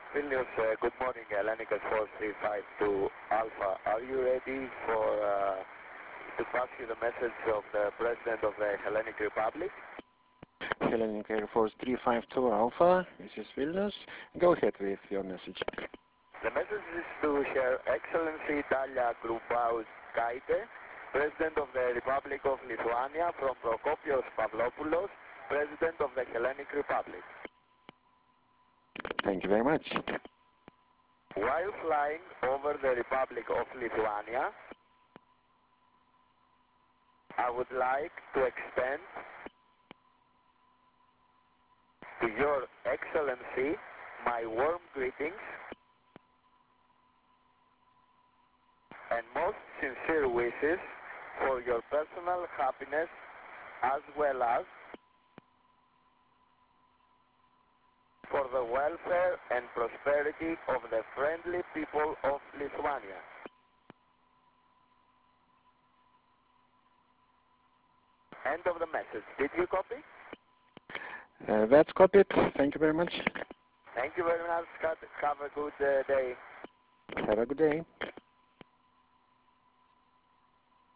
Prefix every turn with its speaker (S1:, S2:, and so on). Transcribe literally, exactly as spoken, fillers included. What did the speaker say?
S1: Vilnius, uh, good morning, Hellenic four three five two Alpha. Are you ready for uh, to pass you the message of the President of the Hellenic Republic?
S2: Hellenic Air Force three five two Alpha, this is Vilnius. Go ahead with your message.
S1: The message is to Her Excellency Dalia Grybauskaite, President of the Republic of Lithuania, from Prokopios Pavlopoulos, President of the Hellenic Republic.
S2: Thank you very much.
S1: While flying over the Republic of Lithuania, I would like to extend to Your Excellency my warm greetings and most sincere wishes for your personal happiness as well as for the welfare and prosperity of the friendly people of Lithuania. End of the message. Did you copy?
S2: Uh, that's copied. Thank you very much.
S1: Thank you very much. Have a good uh, day.
S2: Have a good day.